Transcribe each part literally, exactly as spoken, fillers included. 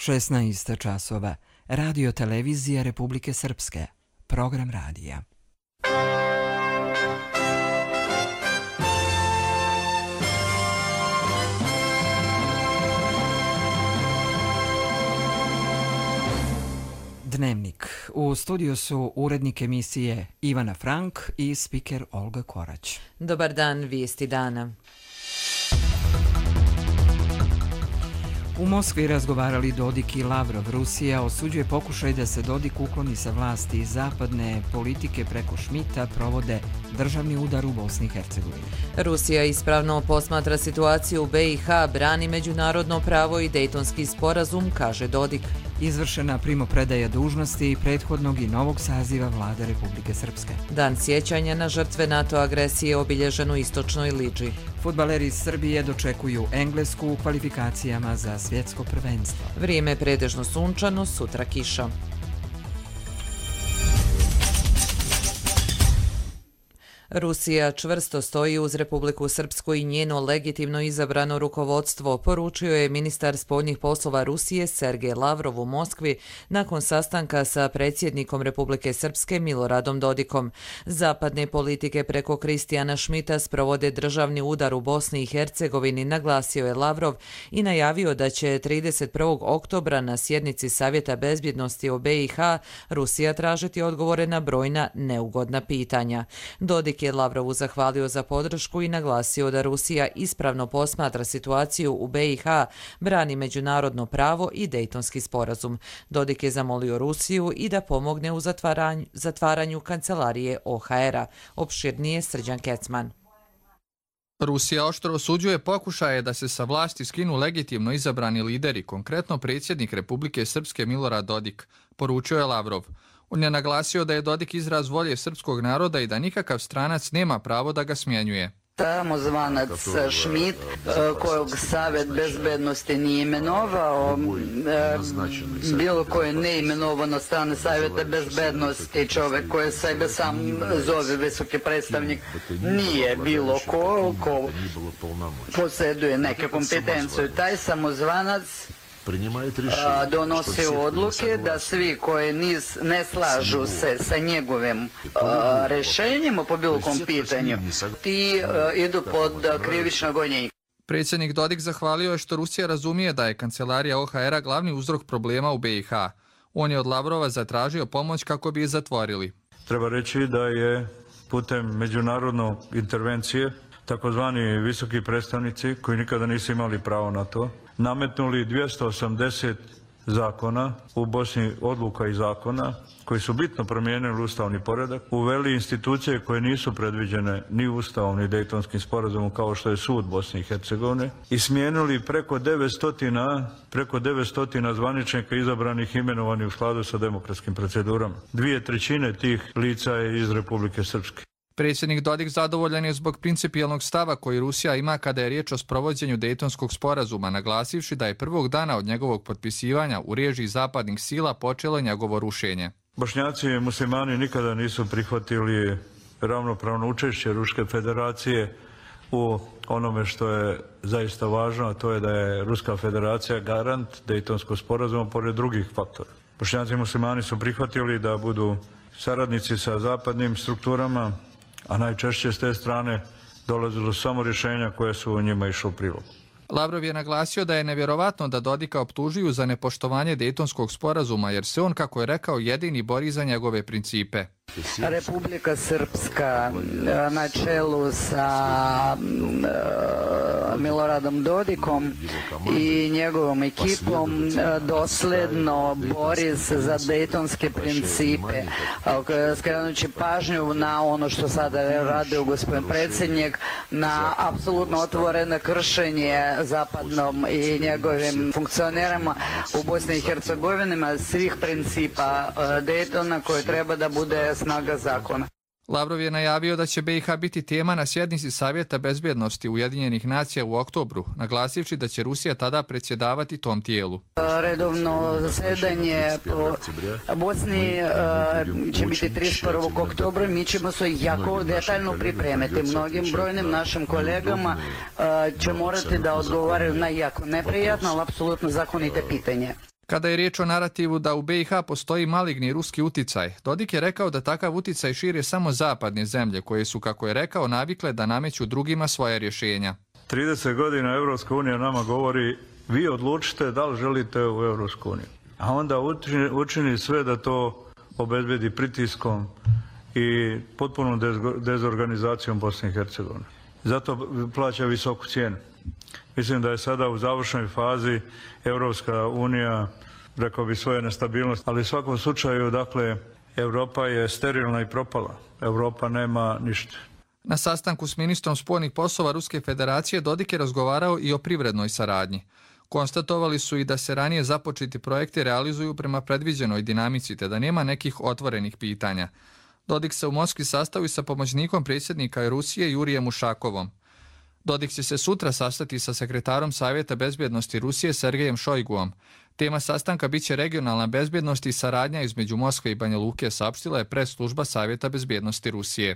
šesnaest časova. Radio televizija Republike Srpske. Program radija. Dnevnik. U studiju su urednik emisije Ivana Frank i spiker Olga Korać. Dobar dan, vijesti dana. U Moskvi razgovarali Dodik i Lavrov. Rusija osuđuje pokušaj da se Dodik ukloni sa vlasti i zapadne politike preko Šmita provode državni udar u Bosni i Hercegovini. Rusija ispravno posmatra situaciju u B i H, brani međunarodno pravo i Dejtonski sporazum, kaže Dodik. Izvršena primopredaja dužnosti prethodnog i novog saziva vlade Republike Srpske. Dan sjećanja na žrtve NATO agresije obilježen u istočnoj Liđi. Fudbaleri iz Srbije dočekuju Englesku u kvalifikacijama za svjetsko prvenstvo. Vrijeme pretežno sunčano, sutra kiša. Rusija čvrsto stoji uz Republiku Srpsku i njeno legitimno izabrano rukovodstvo, poručio je ministar spoljnih poslova Rusije Sergej Lavrov u Moskvi nakon sastanka sa predsjednikom Republike Srpske Miloradom Dodikom. Zapadne politike preko Kristijana Šmita sprovode državni udar u Bosni i Hercegovini, naglasio je Lavrov i najavio da će trideset prvog oktobra na sjednici Savjeta bezbjednosti o B i H Rusija tražiti odgovore na brojna neugodna pitanja. Dodik je Lavrovu zahvalio za podršku i naglasio da Rusija ispravno posmatra situaciju u B i H, brani međunarodno pravo i Dejtonski sporazum. Dodik je zamolio Rusiju i da pomogne u zatvaranju, zatvaranju kancelarije O H R-a. Opširnije Srđan Kecman. Rusija oštro osuđuje pokušaje da se sa vlasti skinu legitimno izabrani lideri, konkretno predsjednik Republike Srpske Milorad Dodik, poručio je Lavrov. On je naglasio da je Dodik izraz volje srpskog naroda i da nikakav stranac nema pravo da ga smjenjuje. Samozvanac Šmit, kojeg Savjet bezbednosti nije imenovao, bilo koje neimenovano strane Savjeta bezbednosti, čovjek koji sebe sam zove visoki predstavnik, nije bilo ko, ko posjeduje neke kompetencije. Taj samozvanac donosi odluke da svi koji nis, ne slažu se sa njegovim a, rešenjima po bilo kom pitanju, ti a, idu pod krivično gonjenje. Predsjednik Dodik zahvalio je što Rusija razumije da je kancelarija O H R-a glavni uzrok problema u B i H. On je od Lavrova zatražio pomoć kako bi je zatvorili. Treba reći da je putem međunarodne intervencije takozvani visoki predstavnici koji nikada nisu imali pravo na to, nametnuli dvjesto osamdeset zakona u Bosni, odluka i zakona koji su bitno promijenili ustavni poredak, uveli institucije koje nisu predviđene ni ustavom ni Dejtonskim sporazumom kao što je sud Bosne i Hercegovine i smijenili preko devetsto, preko devetsto zvaničnika izabranih imenovanih u skladu sa demokratskim procedurama. Dvije trećine tih lica je iz Republike Srpske. Predsjednik Dodik zadovoljan je zbog principijelnog stava koji Rusija ima kada je riječ o sprovođenju Dejtonskog sporazuma, naglasivši da je prvog dana od njegovog potpisivanja u režiji zapadnih sila počelo njegovo rušenje. Bošnjaci i muslimani nikada nisu prihvatili ravnopravno učešće Ruske federacije u onome što je zaista važno, a to je da je Ruska federacija garant Dejtonskog sporazuma pored drugih faktora. Bošnjaci i muslimani su prihvatili da budu saradnici sa zapadnim strukturama, a najčešće s te strane dolazilo samo rješenja koje su u njima išlo u prilog. Lavrov je naglasio da je nevjerovatno da Dodika optužuju za nepoštovanje Dejtonskog sporazuma, jer se on, kako je rekao, jedini bori za njegove principe. Republika Srpska na čelu sa Miloradom Dodikom i njegovom ekipom dosljedno bori se za dejtonske principe, skrenući pažnju na ono što sada radio gospodin predsjednik, na apsolutno otvoreno kršenje zapadnom i njegovim funkcionerama u Bosni i Hercegovini svih principa Dejtona koje treba da bude snaga zakona. Lavrov je najavio da će B i H biti tema na sjednici Savjeta bezbjednosti Ujedinjenih nacija u oktobru, naglasivši da će Rusija tada predsjedavati tom tijelu. Redovno zasjedanje po Bosni će biti trideset prvog oktobra. Mi ćemo se jako detaljno pripremiti. Mnogim brojnim našim kolegama će morati da odgovaraju na jako neprijatno, ali apsolutno zakonite pitanje. Kada je riječ o narativu da u B i H postoji maligni ruski uticaj, Dodik je rekao da takav uticaj šire samo zapadne zemlje koje su, kako je rekao, navikle da nameću drugima svoje rješenja. trideset godina Europska unija nama govori vi odlučite da li želite u Europsku uniju. A onda učini, učini sve da to obezbedi pritiskom i potpunom dezorganizacijom Bosne i Hercegovine. Zato plaća visoku cijenu. Mislim da je sada u završnoj fazi Europska unija, rekao bi, svoje nestabilnosti, ali u svakom slučaju, dakle, Europa je sterilna i propala. Europa nema ništa. Na sastanku s ministrom spoljnih poslova Ruske federacije Dodik je razgovarao i o privrednoj saradnji. Konstatovali su i da se ranije započeti projekti realizuju prema predviđenoj dinamici, te da nema nekih otvorenih pitanja. Dodik se u Moskvi sastao i sa pomoćnikom predsjednika Rusije Jurijem Ušakovom. Dodik će se sutra sastati sa sekretarom Savjeta bezbjednosti Rusije Sergejem Šojguom. Tema sastanka biće regionalna bezbjednost i saradnja između Moskve i Banja Luke, saopštila je press-služba Savjeta bezbjednosti Rusije.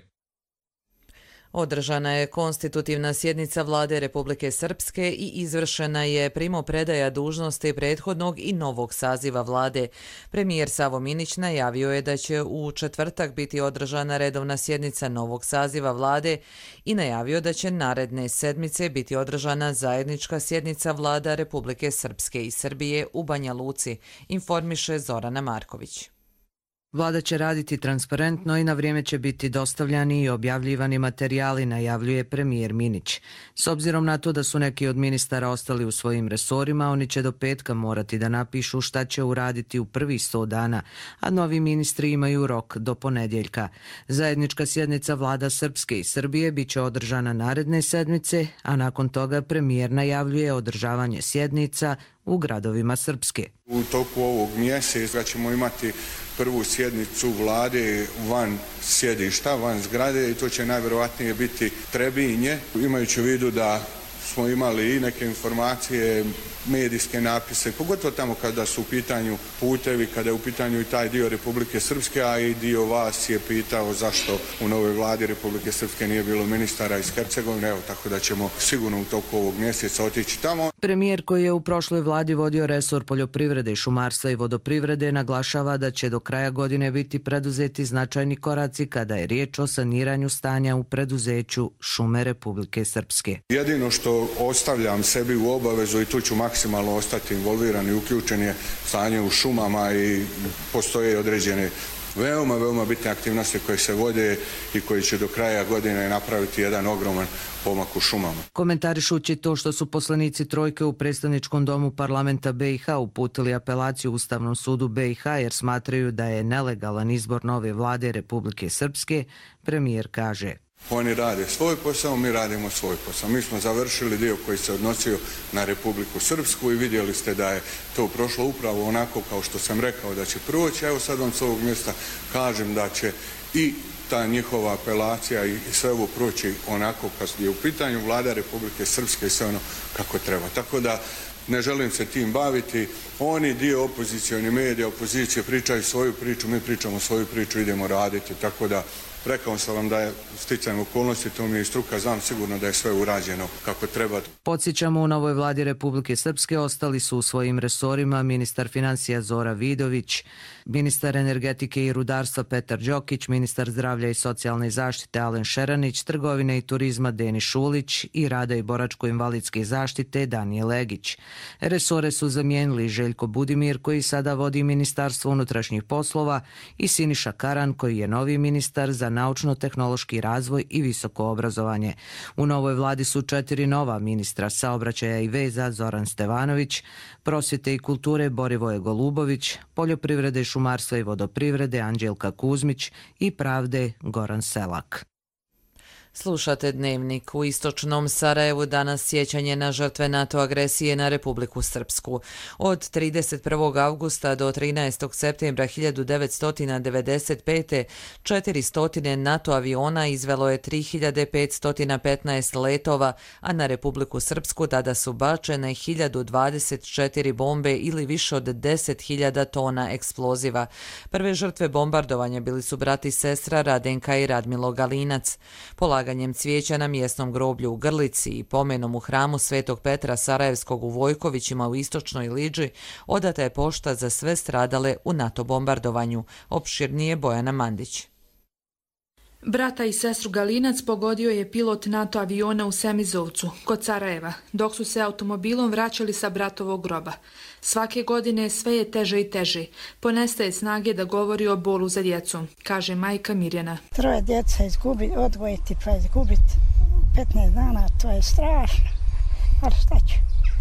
Održana je konstitutivna sjednica Vlade Republike Srpske i izvršena je primopredaja dužnosti prethodnog i novog saziva vlade. Premijer Savo Minić najavio je da će u četvrtak biti održana redovna sjednica novog saziva vlade i najavio da će naredne sedmice biti održana zajednička sjednica vlada Republike Srpske i Srbije u Banja Luci, informiše Zorana Marković. Vlada će raditi transparentno i na vrijeme će biti dostavljani i objavljivani materijali, najavljuje premijer Minić. S obzirom na to da su neki od ministara ostali u svojim resorima, oni će do petka morati da napišu šta će uraditi u prvih sto dana, a novi ministri imaju rok do ponedjeljka. Zajednička sjednica vlada Srpske i Srbije bit će održana naredne sedmice, a nakon toga premijer najavljuje održavanje sjednica u gradovima Srpske. U toku ovog mjeseca ćemo imati prvu sjednicu vlade van sjedišta, van zgrade i to će najvjerojatnije biti Trebinje. Imajući u vidu da smo imali i neke informacije, medijske napise, pogotovo tamo kada su u pitanju putevi, kada je u pitanju i taj dio Republike Srpske, a i dio vas je pitao zašto u novoj vladi Republike Srpske nije bilo ministara iz Hercegovine, evo tako da ćemo sigurno u toku ovog mjeseca otići tamo. Premijer koji je u prošloj vladi vodio resor poljoprivrede i šumarstva i vodoprivrede naglašava da će do kraja godine biti preduzeti značajni koraci kada je riječ o saniranju stanja u preduzeću Šume Republike Srpske. Jedino što ostavljam sebi u obavezu i tu ću maksimalno ostati involviran i uključen je stanje u šumama i postoje određene veoma, veoma bitne aktivnosti koje se vode i koji će do kraja godine napraviti jedan ogroman pomak u šumama. Komentarišući to što su poslanici trojke u predstavničkom domu parlamenta B i H uputili apelaciju Ustavnom sudu B i H jer smatraju da je nelegalan izbor nove vlade Republike Srpske, premijer kaže: Oni rade svoj posao, mi radimo svoj posao. Mi smo završili dio koji se odnosio na Republiku Srpsku i vidjeli ste da je to prošlo upravo onako kao što sam rekao da će proći. Evo sad vam s ovog mjesta kažem da će i ta njihova apelacija i sve ovo proći onako kad je u pitanju vlada Republike Srpske i sve ono kako treba. Tako da ne želim se tim baviti. Oni dio opozicijoni medija, opozicije pričaju svoju priču, mi pričamo svoju priču, idemo raditi. Tako da rekao sam vam da je sticajem okolnosti, to mi je struka, znam sigurno da je sve urađeno kako treba. Podsjećamo, u novoj vladi Republike Srpske ostali su u svojim resorima ministar financija Zora Vidović, ministar energetike i rudarstva Petar Đokić, ministar zdravlja i socijalne zaštite Alen Šeranić, trgovine i turizma Denis Šulić i rada i boračko-invalidske zaštite Danijel Legić. Resore su zamijenili Željko Budimir, koji sada vodi Ministarstvo unutrašnjih poslova, i Siniša Karan, koji je novi ministar za naučno-tehnološki razvoj i visoko obrazovanje. U novoj vladi su četiri nova ministra: saobraćaja i veza Zoran Stevanović, prosvjete i kulture Borivoje Golubović, poljoprivrede, šumarstva i vodoprivrede Anđelka Kuzmić i pravde Goran Selak. Slušate Dnevnik. U istočnom Sarajevu danas sjećanje na žrtve NATO agresije na Republiku Srpsku. Od trideset prvog avgusta do trinaestog septembra hiljadu devetsto devedeset pete. četiristo NATO aviona izvelo je tri hiljade petsto petnaest letova, a na Republiku Srpsku tada su bačene hiljadu dvadeset četiri bombe ili više od deset hiljada tona eksploziva. Prve žrtve bombardovanja bili su brat i sestra Radenka i Radmilo Galinac. Polaganje polaganjem cvijeća na mjesnom groblju u Grlici i pomenom u hramu Svetog Petra Sarajevskog u Vojkovićima u istočnoj Liđi odata je pošta za sve stradale u NATO bombardovanju. Opširnije Bojana Mandić. Brata i sestru Galinac pogodio je pilot NATO aviona u Semizovcu, kod Sarajeva, dok su se automobilom vraćali sa bratovog groba. Svake godine sve je teže i teže. Ponestaje snage da govori o bolu za djecom, kaže majka Mirjana. Troje djeca izgubi, odvojiti pa izgubiti petnaest dana, to je strašno. Ali šta ću?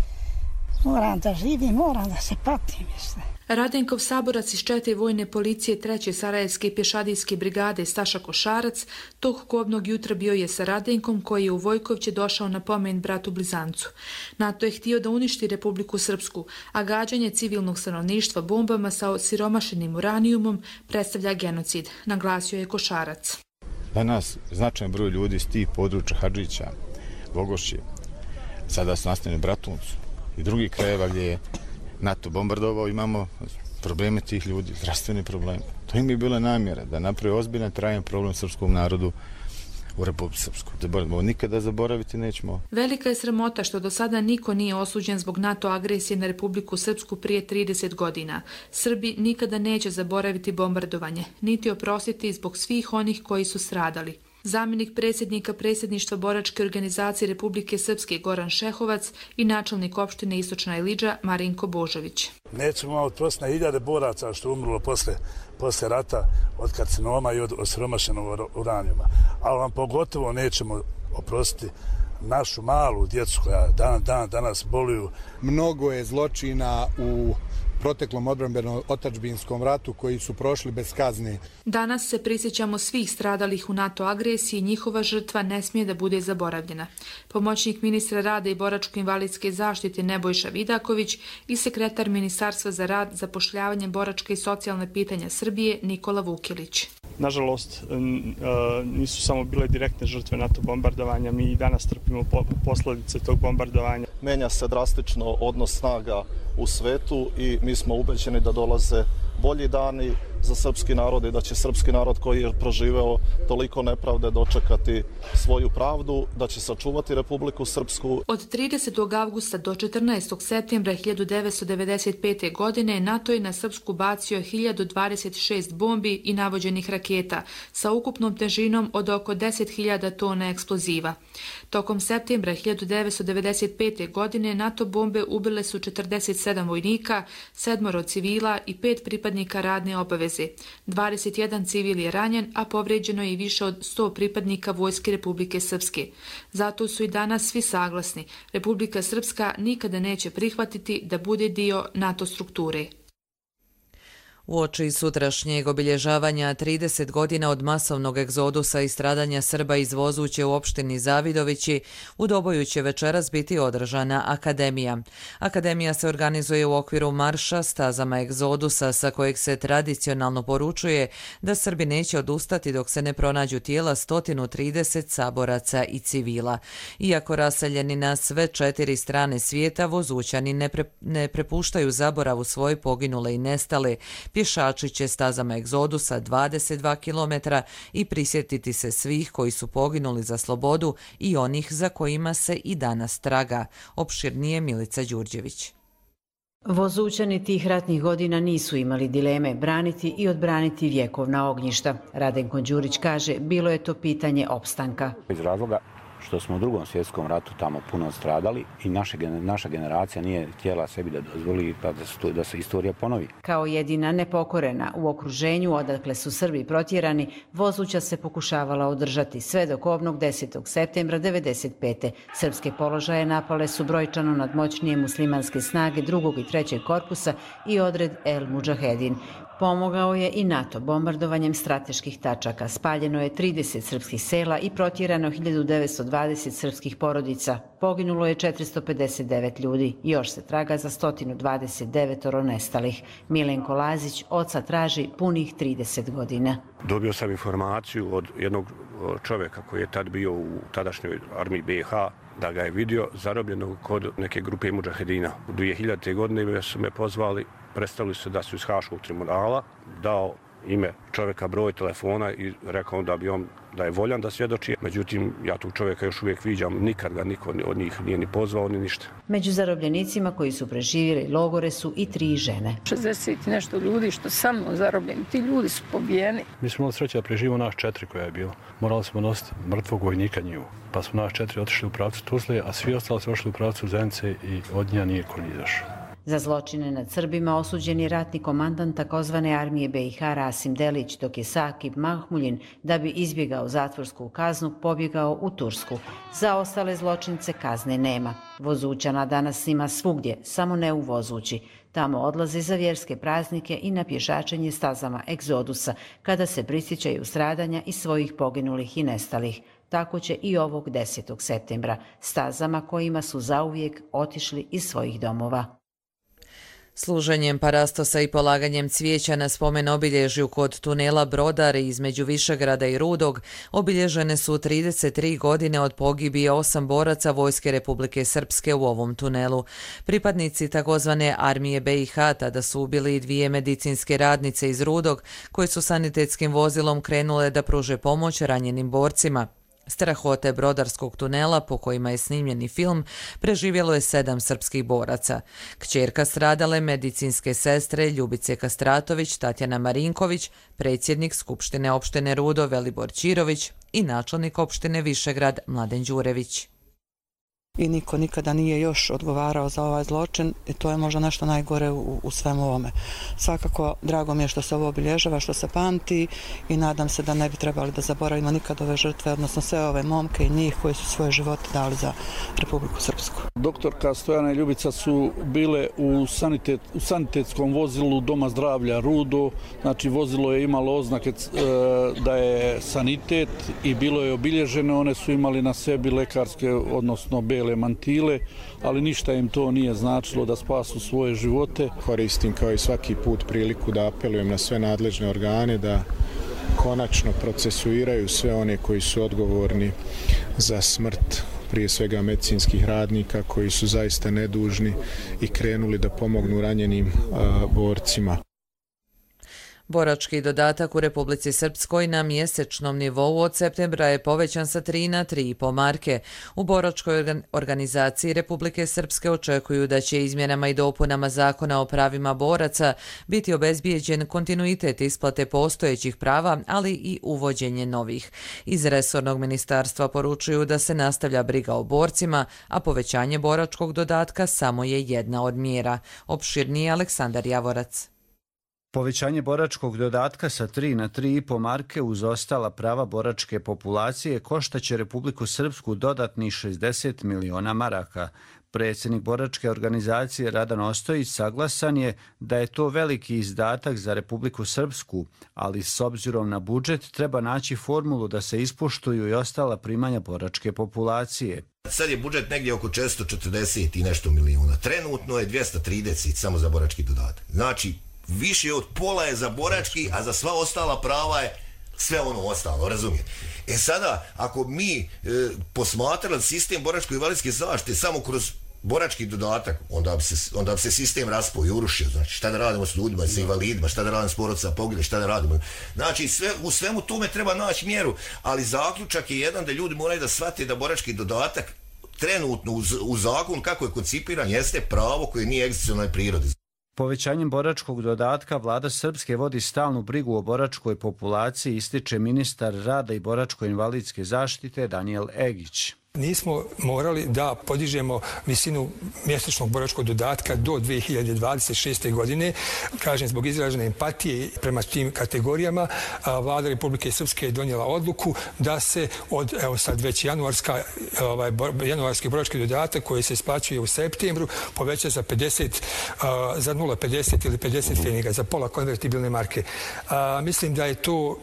Moram da živim, moram da se patim. Radenkov saborac iz čete vojne policije treće Sarajevske pješadijske brigade Staša Košarac tog kobnog jutra bio je sa Radenkom koji je u Vojkovće došao na pomen bratu blizancu. NATO je htio da uništi Republiku Srpsku, a gađanje civilnog stanovništva bombama sa osiromašenim uranijumom predstavlja genocid, naglasio je Košarac. Danas značajan broj ljudi iz tih područja Hadžića, Bogošće, sada su nastavljeni Bratuncu i drugih krajeva gdje je NATO bombardovao, imamo probleme tih ljudi, zdravstveni problem. To im je bila namjera da napravi ozbiljan trajan problem srpskom narodu u Republici Srpskoj. Ovo nikada zaboraviti nećemo. Velika je sramota što do sada niko nije osuđen zbog NATO agresije na Republiku Srpsku prije trideset godina. Srbi nikada neće zaboraviti bombardovanje, niti oprostiti zbog svih onih koji su stradali. Zamjenik predsjednika predsjedništva boračke organizacije Republike Srpske Goran Šehovac i načelnik opštine Istočna Iliđa Marinko Božović. Nećemo oprostiti na hiljade boraca što je umrlo posle, posle rata od karcinoma i od osiromašenog uranijuma. Ali vam pogotovo nećemo oprostiti našu malu djecu koja dan, dan, danas boluju. Mnogo je zločina u proteklom odbrambenom otadžbinskom ratu koji su prošli bez kazne. Danas se prisjećamo svih stradalih u NATO agresiji i njihova žrtva ne smije da bude zaboravljena. Pomoćnik ministra rada i boračko-invalidske zaštite Nebojša Vidaković i sekretar Ministarstva za rad, zapošljavanje, boračke i socijalne pitanja Srbije Nikola Vukilić. Nažalost, nisu samo bile direktne žrtve NATO bombardovanja, mi i danas trpimo posljedice tog bombardovanja. Menja se drastično odnos snaga u svetu i mi smo ubeđeni da dolaze bolji dani za srpski narod i da će srpski narod koji je proživeo toliko nepravde dočekati svoju pravdu, da će sačuvati Republiku Srpsku. Od tridesetog avgusta do četrnaestog septembra hiljadu devetsto devedeset pete. godine NATO je na Srpsku bacio hiljadu dvadeset šest bombi i navođenih raketa sa ukupnom težinom od oko deset hiljada tona eksploziva. Tokom septembra hiljadu devetsto devedeset pete. godine NATO bombe ubile su četrdeset sedam vojnika, sedmoro civila i pet pripadnika radne obaveze. dvadeset jedan civil je ranjen, a povređeno je i više od sto pripadnika Vojske Republike Srpske. Zato su i danas svi saglasni. Republika Srpska nikada neće prihvatiti da bude dio NATO strukture. Uoči sutrašnjeg obilježavanja trideset godina od masovnog egzodusa i stradanja Srba iz Vozuće u opštini Zavidovići, u Doboju će večeras biti održana akademija. Akademija se organizuje u okviru marša stazama egzodusa sa kojeg se tradicionalno poručuje da Srbi neće odustati dok se ne pronađu tijela sto trideset saboraca i civila. Iako raseljeni na sve četiri strane svijeta, Vozućani ne, pre, ne prepuštaju zaboravu svoje poginule i nestale. Pješači će stazama egzodusa dvadeset dva kilometra i prisjetiti se svih koji su poginuli za slobodu i onih za kojima se i danas traga. Opširnije Milica Đurđević. Vozućani tih ratnih godina nisu imali dileme braniti i odbraniti vjekovna ognjišta. Radenko Đurić kaže, bilo je to pitanje opstanka. Iz razloga što smo u drugom svjetskom ratu tamo puno stradali i naša, naša generacija nije htjela sebi da dozvoli da, da se istorija ponovi. Kao jedina nepokorena u okruženju odakle su Srbi protjerani, Vozuća se pokušavala održati sve do kobnog desetog septembra devedeset pete. Srpske položaje napale su brojčano nadmoćnije muslimanske snage drugog i trećeg korpusa i odred El Mudžahedin. Pomogao je i NATO bombardovanjem strateških tačaka. Spaljeno je trideset srpskih sela i protjerano hiljadu devetsto dvadeset srpskih porodica. Poginulo je četiristo pedeset devet ljudi. Još se traga za sto dvadeset devet nestalih. Milenko Lazić oca traži punih trideset godina. Dobio sam informaciju od jednog čovjeka koji je tad bio u tadašnjoj armiji B iH da ga je vidio zarobljenog kod neke grupe Mudžahedina. U dvije hiljadite. godine su me pozvali, predstavili se da su iz Haškog tribunala, dao ime čovjeka, broj telefona i rekao da bi on da je voljan da svjedoči. Međutim, ja tog čovjeka još uvijek viđam, nikad ga niko od njih nije ni pozvao ni ništa. Među zarobljenicima koji su preživjeli logore su i tri žene. šezdeset nešto ljudi što sa mnom zarobljeni, ti ljudi su pobijeni. Mi smo imali sreće da preživimo naš četiri koja je bila. Morali smo nositi mrtvog vojnika njivu. Pa smo naš četiri otišli u pravcu Tuzle, a svi ostali su ošli u pravcu Zenice i od nja nije ko nije izašao. Za zločine nad Srbima osuđen je ratni komandant takozvane armije be i ha Rasim Delić, dok je Sakib Mahmuljin, da bi izbjegao zatvorsku kaznu, pobjegao u Tursku. Za ostale zločince kazne nema. Vozućana danas ima svugdje, samo ne u Vozući. Tamo odlaze za vjerske praznike i na pješačenje stazama egzodusa, kada se prisjećaju stradanja i svojih poginulih i nestalih. Tako će i ovog desetog septembra, stazama kojima su zauvijek otišli iz svojih domova. Služenjem parastosa i polaganjem cvijeća na spomen obilježju kod tunela Brodar između Višegrada i Rudog obilježene su trideset tri godine od pogibije osam boraca Vojske Republike Srpske u ovom tunelu. Pripadnici takozvane armije be i ha tada su ubili dvije medicinske radnice iz Rudog koje su sanitetskim vozilom krenule da pruže pomoć ranjenim borcima. Strahote brodarskog tunela po kojima je snimljeni film preživjelo je sedam srpskih boraca. Kćerka stradale medicinske sestre Ljubice Kastratović, Tatjana Marinković, predsjednik Skupštine opštine Rudo Velibor Ćirović i načelnik opštine Višegrad Mladen Đurević. I niko nikada nije još odgovarao za ovaj zločin i to je možda nešto najgore u, u svemu ovome. Svakako, drago mi je što se ovo obilježava, što se pamti i nadam se da ne bi trebali da zaboravimo nikad ove žrtve, odnosno sve ove momke i njih koji su svoje živote dali za Republiku Srpsku. Doktorka Stojana i Ljubica su bile u, sanitet, u sanitetskom vozilu Doma zdravlja Rudo, znači vozilo je imalo oznake e, da je sanitet i bilo je obilježeno, one su imali na sebi lekarske, odnosno bele mantile, ali ništa im to nije značilo da spasu svoje živote. Koristim kao i svaki put priliku da apelujem na sve nadležne organe da konačno procesuiraju sve one koji su odgovorni za smrt prije svega medicinskih radnika koji su zaista nedužni i krenuli da pomognu ranjenim a, borcima. Borački dodatak u Republici Srpskoj na mjesečnom nivou od septembra je povećan sa tri na tri i po marke. U Boračkoj organizaciji Republike Srpske očekuju da će izmjenama i dopunama Zakona o pravima boraca biti obezbijeđen kontinuitet isplate postojećih prava, ali i uvođenje novih. Iz resornog ministarstva poručuju da se nastavlja briga o borcima, a povećanje boračkog dodatka samo je jedna od mjera. Opširnije Aleksandar Javorac. Povećanje boračkog dodatka sa tri na tri i po marke uz ostala prava boračke populacije koštaće Republiku Srpsku dodatnih šezdeset miliona maraka. Predsjednik boračke organizacije Radan Ostojić saglasan je da je to veliki izdatak za Republiku Srpsku, ali s obzirom na budžet treba naći formulu da se ispoštuju i ostala primanja boračke populacije. Sad je budžet negdje oko četiristo četrdeset i nešto milijuna. Trenutno je dvjesto trideset samo za borački dodatak. Znači, više od pola je za borački, a za sva ostala prava je sve ono ostalo, razumijete? E sada, ako mi e, posmatrali sistem boračko-invalidske zaštite samo kroz borački dodatak, onda bi se, onda bi se sistem raspao i urušio. Znači, šta da radimo s ljudima, s invalidima, šta da radimo s porodicama pogibelih, šta da radimo. Znači, sve, u svemu tome treba naći mjeru, ali zaključak je jedan da ljudi moraju da shvate da borački dodatak trenutno u, u zakon kako je koncipiran jeste pravo koje nije egzistencionalne prirode. Povećanjem boračkog dodatka vlada Srpske vodi stalnu brigu o boračkoj populaciji, ističe ministar rada i boračko-invalidske zaštite Danijel Egić. Nismo morali da podižemo visinu mjesečnog boračkog dodatka do dvije hiljade dvadeset šeste. godine. Kažem, zbog izražene empatije prema tim kategorijama, vlada Republike Srpske je donijela odluku da se od, evo sad već januarska, ovaj, januarski borački dodatak koji se isplaćuje u septembru poveća za pedeset, za nula zarez pedeset ili pedeset pfeniga, za pola konvertibilne marke. A, mislim da je to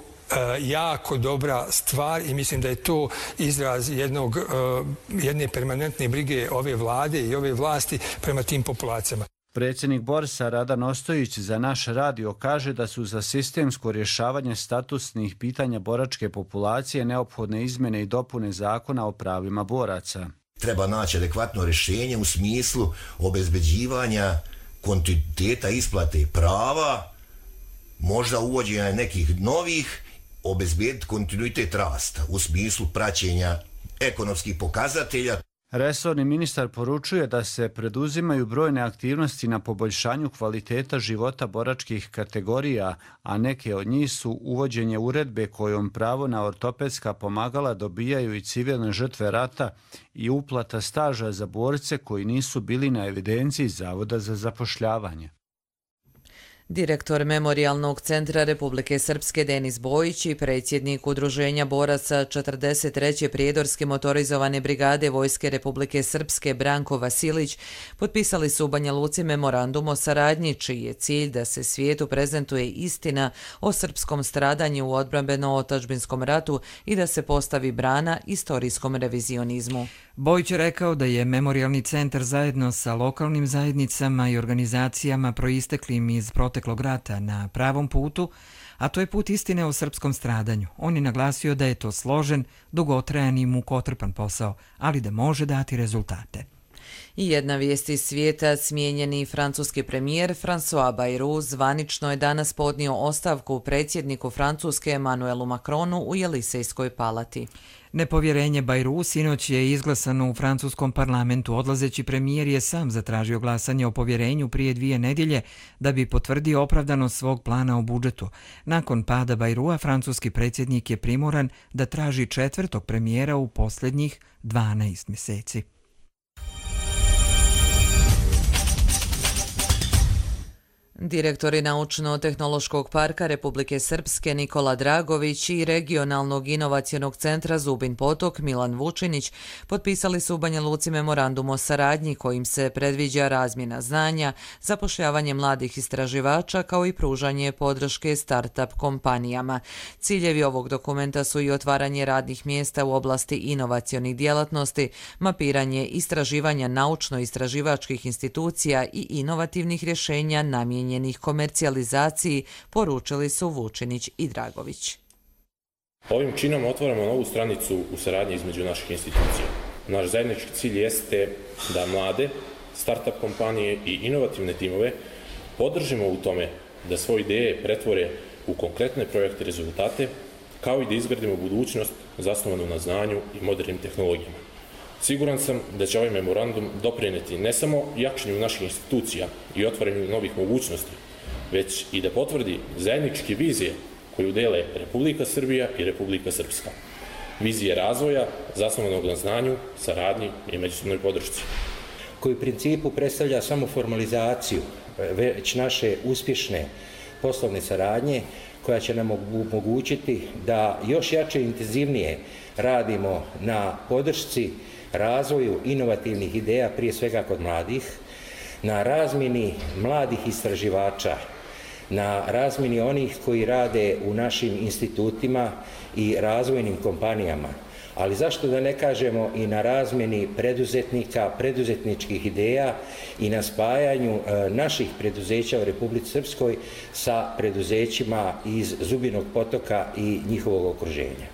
jako dobra stvar i mislim da je to izraz jednog, jedne permanentne brige ove vlade i ove vlasti prema tim populacijama. Predsjednik Borsa Radan Ostojić za naš radio kaže da su za sistemsko rješavanje statusnih pitanja boračke populacije neophodne izmjene i dopune Zakona o pravima boraca. Treba naći adekvatno rješenje u smislu obezbeđivanja kontinuiteta isplate prava možda uvođenja nekih novih, obezbediti kontinuitet rasta u smislu praćenja ekonomskih pokazatelja. Resorni ministar poručuje da se preduzimaju brojne aktivnosti na poboljšanju kvaliteta života boračkih kategorija, a neke od njih su uvođenje uredbe kojom pravo na ortopedska pomagala dobijaju i civilne žrtve rata i uplata staža za borce koji nisu bili na evidenciji Zavoda za zapošljavanje. Direktor Memorijalnog centra Republike Srpske Denis Bojić i predsjednik Udruženja boraca četrdeset treće prijedorske motorizovane brigade Vojske Republike Srpske Branko Vasilić potpisali su u Banja Luci memorandum o saradnji čiji je cilj da se svijetu prezentuje istina o srpskom stradanju u odbrambeno-otadžbinskom ratu i da se postavi brana istorijskom revizionizmu. Bojić je rekao da je Memorijalni centar zajedno sa lokalnim zajednicama i organizacijama proisteklim iz proteklog rata na pravom putu, a to je put istine o srpskom stradanju. On je naglasio da je to složen, dugotrajan i mukotrpan posao, ali da može dati rezultate. I jedna vijest iz svijeta, smijenjeni francuski premijer François Bayrou zvanično je danas podnio ostavku predsjedniku Francuske Emmanuelu Macronu u Jelisejskoj palati. Nepovjerenje Bayrou sinoć je izglasano u francuskom parlamentu. Odlazeći premijer je sam zatražio glasanje o povjerenju prije dvije nedjelje da bi potvrdio opravdanost svog plana o budžetu. Nakon pada Bayroua, francuski predsjednik je primoran da traži četvrtog premijera u posljednjih dvanaest mjeseci. Direktori Naučno-tehnološkog parka Republike Srpske Nikola Dragović i Regionalnog inovacionog centra Zubin Potok Milan Vučinić potpisali su u Banja Luci memorandum o saradnji kojim se predviđa razmjena znanja, zapošljavanje mladih istraživača kao i pružanje podrške start-up kompanijama. Ciljevi ovog dokumenta su i otvaranje radnih mjesta u oblasti inovacionih djelatnosti, mapiranje istraživanja naučno-istraživačkih institucija i inovativnih rješenja namijenjenih komercijalizaciji, poručili su Vučinić i Dragović. Ovim činom otvaramo novu stranicu u saradnji između naših institucija. Naš zajednički cilj jeste da mlade, start-up kompanije i inovativne timove podržimo u tome da svoje ideje pretvore u konkretne projekte i rezultate, kao i da izgradimo budućnost zasnovanu na znanju i modernim tehnologijama. Siguran sam da će ovaj memorandum doprinijeti ne samo jačanju naših institucija i otvaranju novih mogućnosti, već i da potvrdi zajedničke vizije koju dele Republika Srbija i Republika Srpska. Vizije razvoja zasnovanog na znanju, saradnji i međusobnoj podršci. Koji u principu predstavlja samo formalizaciju već naše uspješne poslovne saradnje, koja će nam omogućiti da još jače i intenzivnije radimo na podršci razvoju inovativnih ideja, prije svega kod mladih, na razmjeni mladih istraživača, na razmjeni onih koji rade u našim institutima i razvojnim kompanijama, ali zašto da ne kažemo i na razmjeni preduzetnika, preduzetničkih ideja i na spajanju naših preduzeća u Republici Srpskoj sa preduzećima iz Zubinog Potoka i njihovog okruženja.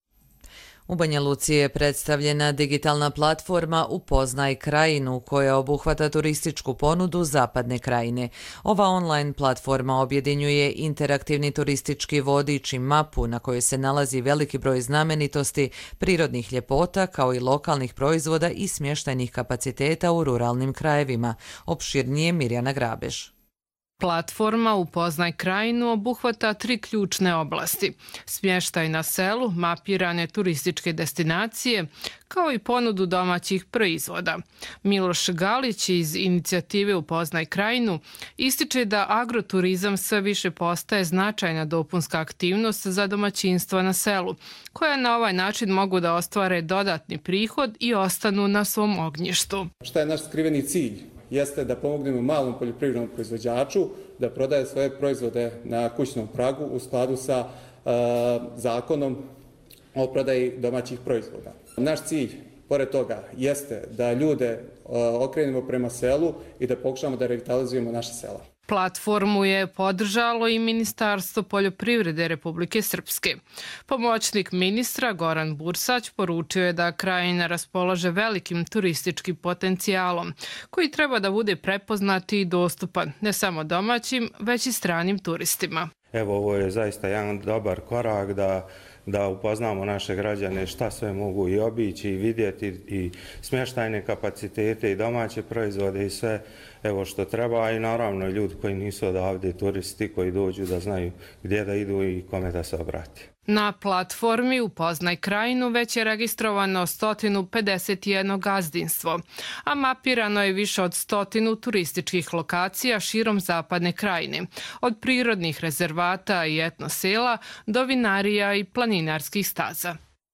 U Banja Luci je predstavljena digitalna platforma Upoznaj krajinu koja obuhvata turističku ponudu Zapadne krajine. Ova online platforma objedinjuje interaktivni turistički vodič i mapu na kojoj se nalazi veliki broj znamenitosti, prirodnih ljepota kao i lokalnih proizvoda i smještajnih kapaciteta u ruralnim krajevima. Opširnije Mirjana Grabež. Platforma Upoznaj krajinu obuhvata tri ključne oblasti. Smještaj na selu, mapirane turističke destinacije, kao i ponudu domaćih proizvoda. Miloš Galić iz inicijative Upoznaj krajinu ističe da agroturizam sve više postaje značajna dopunska aktivnost za domaćinstva na selu, koja na ovaj način mogu da ostvare dodatni prihod i ostanu na svom ognjištu. Šta je naš skriveni cilj? Jeste da pomognemo malom poljoprivrednom proizvođaču da prodaje svoje proizvode na kućnom pragu u skladu sa uh, zakonom o prodaji domaćih proizvoda. Naš cilj, pored toga, jeste da ljude uh, okrenemo prema selu i da pokušamo da revitalizujemo naše sela. Platformu je podržalo i Ministarstvo poljoprivrede Republike Srpske. Pomoćnik ministra Goran Bursać poručio je da krajina raspolaže velikim turističkim potencijalom, koji treba da bude prepoznat i dostupan ne samo domaćim, već i stranim turistima. Evo, ovo je zaista jedan dobar korak da da upoznamo naše građane šta sve mogu i obići i vidjeti i smještajne kapacitete i domaće proizvode i sve evo što treba i naravno ljudi koji nisu odavde, turisti koji dođu da znaju gdje da idu i kome da se obrati. Na platformi Upoznaj krajinu već je registrovano sto pedeset jedno gazdinstvo, a mapirano je više od stotinu turističkih lokacija širom zapadne krajine, od prirodnih rezervata i etno sela do vinarija i planinarskih staza.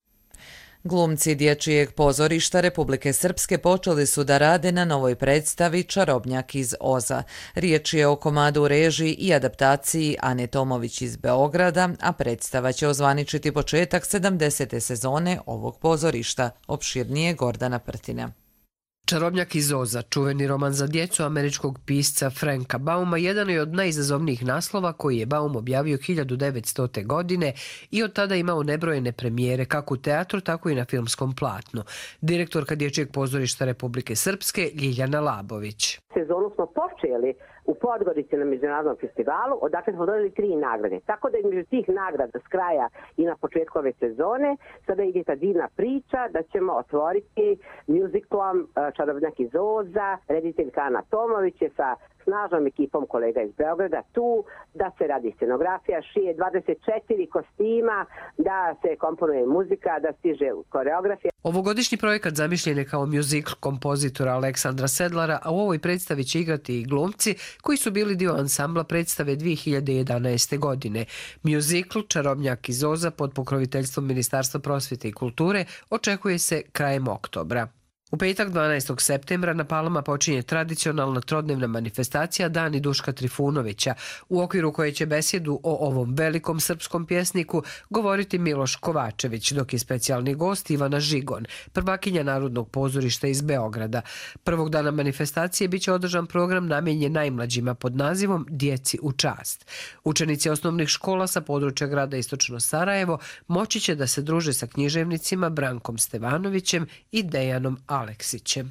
Glumci Dječjeg pozorišta Republike Srpske počeli su da rade na novoj predstavi Čarobnjak iz Oza. Riječ je o komadu u režiji i adaptaciji Ane Tomović iz Beograda, a predstava će ozvaničiti početak sedamdesete sezone ovog pozorišta, opširnije Gordana Prtina. Čarobnjak iz Oza, čuveni roman za djecu američkog pisca Franka Bauma, jedan je od najizazovnijih naslova koji je Baum objavio hiljadu devetstote. godine i od tada imao nebrojene premijere kako u teatru, tako i na filmskom platnu. Direktorka Dječjeg pozorišta Republike Srpske Ljiljana Labović. Sezonu smo počeli u Podgorici na međunarodnom festivalu, odakle smo dobili tri nagrade. Tako da između tih nagrada s kraja i na početku ove sezone sada ide ta divna priča da ćemo otvoriti muziklom Čarobnjak iz Oza. Rediteljka Ana Tomović je sa snažnom ekipom kolega iz Beograda tu, da se radi scenografija, šije dvadeset četiri kostima, da se komponuje muzika, da stiže koreografija. Ovogodišnji projekat zamišljen je kao muzikl kompozitora Aleksandra Sedlara, a u ovoj predstavi će igrati i glumci koji su bili dio ansambla predstave dvije hiljade jedanaeste. godine. Muzikl Čarobnjak iz Oza pod pokroviteljstvom Ministarstva prosvjete i kulture očekuje se krajem oktobra. U petak dvanaestog septembra na Palama počinje tradicionalna trodnevna manifestacija Dani Duška Trifunovića, u okviru koje će besjedu o ovom velikom srpskom pjesniku govoriti Miloš Kovačević, dok je specijalni gost Ivana Žigon, prvakinja Narodnog pozorišta iz Beograda. Prvog dana manifestacije biće održan program namijenjen najmlađima pod nazivom Djeci u čast. Učenici osnovnih škola sa područja grada Istočno Sarajevo moći će da se druže sa književnicima Brankom Stevanovićem i Dejanom Aleksićem.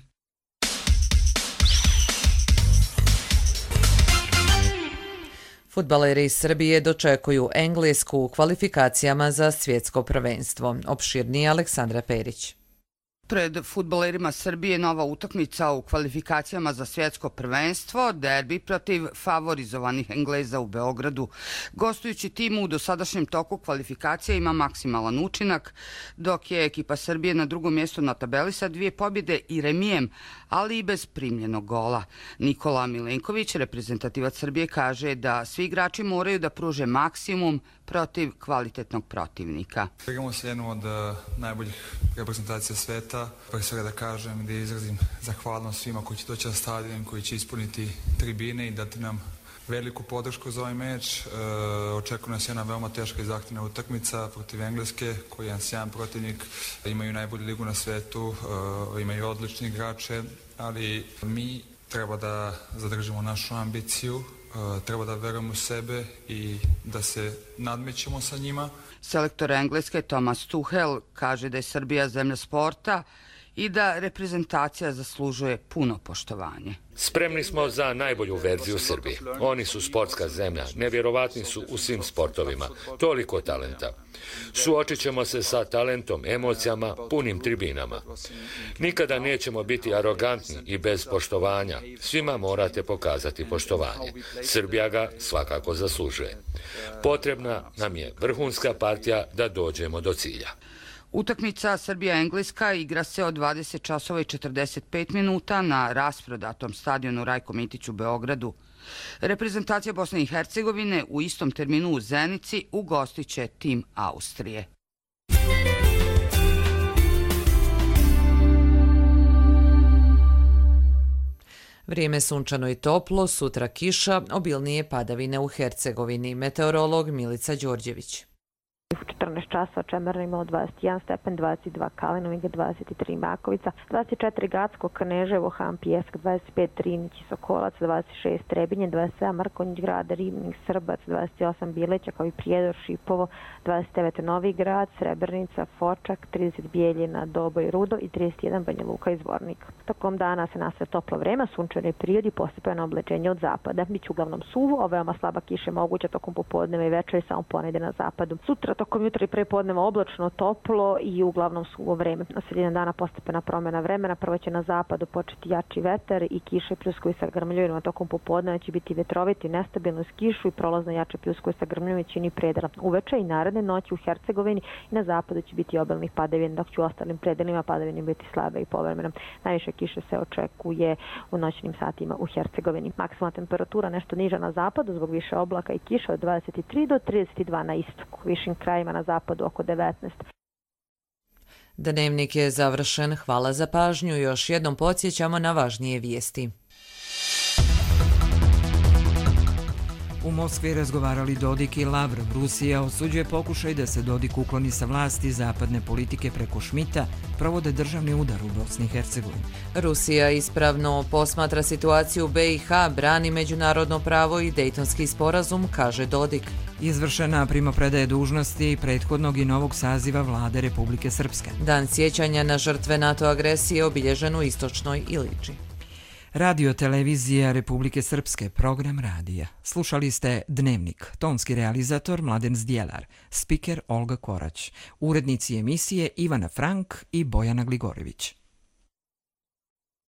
Fudbaleri iz Srbije dočekuju Englesku u kvalifikacijama za svjetsko prvenstvo. Opširnije Aleksandra Perić. Pred fudbalerima Srbije nova utakmica u kvalifikacijama za svjetsko prvenstvo, derbi protiv favorizovanih Engleza u Beogradu. Gostujući tim u dosadašnjem toku kvalifikacija ima maksimalan učinak, dok je ekipa Srbije na drugom mjestu na tabeli sa dvije pobjede i remijem, ali i bez primljenog gola. Nikola Milenković, reprezentativac Srbije, kaže da svi igrači moraju da pruže maksimum protiv kvalitetnog protivnika. Igramo se jednu od uh, najboljih reprezentacija sveta. Prvi svega da kažem, da izrazim zahvalnost svima koji će doći na stadion, koji će ispuniti tribine i dati nam veliku podršku za ovaj meč. E, očekuje nas jedna veoma teška i zahtjevna utakmica protiv Engleske, koji je jedan sjajan protivnik. Imaju najbolju ligu na svetu, e, imaju odlični igrače, ali mi treba da zadržimo našu ambiciju, treba da verujemo u sebe i da se nadmećemo sa njima. Selektor Engleske Thomas Tuchel kaže da je Srbija zemlja sporta i da reprezentacija zaslužuje puno poštovanje. Spremni smo za najbolju verziju Srbije. Oni su sportska zemlja, nevjerovatni su u svim sportovima, toliko talenta. Suočit ćemo se sa talentom, emocijama, punim tribinama. Nikada nećemo biti arogantni i bez poštovanja. Svima morate pokazati poštovanje. Srbija ga svakako zaslužuje. Potrebna nam je vrhunska partija da dođemo do cilja. Utakmica Srbija-Engleska igra se od dvadeset časova i četrdeset pet minuta na rasprodatom stadionu Rajko Mitić u Beogradu. Reprezentacija Bosne i Hercegovine u istom terminu u Zenici ugostiće tim Austrije. Vrijeme sunčano i toplo, sutra kiša, obilnije padavine u Hercegovini. Meteorolog Milica Đorđević. U četrnaest časova Čemerno imalo dvadeset jedan stepen, dvadeset dva Kalinoviga, dvadeset tri Makovica, dvadeset četiri Gacko, Krneževo, Han, Pjesak, dvadeset pet Trinić i Sokolac, dvadeset šest Trebinje, dvadeset sedam Mrkonjić Grad, Ribnik, Srbac, dvadeset osam Bileća, kao i Prijedor, Šipovo, dvadeset devet Novi Grad, Srebrnica, Fočak, trideset Bijeljina, Doboj, Rudo i trideset jedan Banja Luka i Zvornik. Tokom dana se nastaje toplo vreme, sunčane prirodi, postepeno oblačenje od zapada. Biće uglavnom suvo, a veoma slaba kiša je moguća tokom popodneva i večeri, samo ponegde na zapadu. Sutra tokom jutra i prepodneva oblačno, toplo i uglavnom suvo vreme. Na sredini dana postepena promjena vremena, prvo će na zapadu početi jači vetar i kiše pljuskovi sa grmljivima. Tokom popodneva će biti vetroviti, nestabilno uz kišu i prolazno jače pljuskovi sa grmljivima većini predela. Uveče i naredne noći u Hercegovini i na zapadu će biti obilnih padavina, dok će u ostalim predelima padavine biti slabe i povremeno. Najviše kiše se očekuje u noćnim satima u Hercegovini. Maksimalna temperatura nešto niža na zapadu zbog više oblaka i kiša od dvadeset tri do trideset dva na istoku. U višim krajima na zapadu oko devetnaest. Dnevnik je završen. Hvala za pažnju. Još jednom podsjećamo na važnije vijesti. U Moskvi razgovarali Dodik i Lavrov. Rusija osuđuje pokušaj da se Dodik ukloni sa vlasti zapadne politike preko Šmita, provode državni udar u Bosni i Hercegovini. Rusija ispravno posmatra situaciju u B i H, brani međunarodno pravo i Dejtonski sporazum, kaže Dodik. Izvršena primopredaje dužnosti prethodnog i novog saziva vlade Republike Srpske. Dan sjećanja na žrtve NATO agresije obilježen u Istočnoj Iliči. Radio televizija Republike Srpske, program radija. Slušali ste Dnevnik, tonski realizator Mladen Zdjelar, spiker Olga Korać, urednici emisije Ivana Frank i Bojana Gligorević.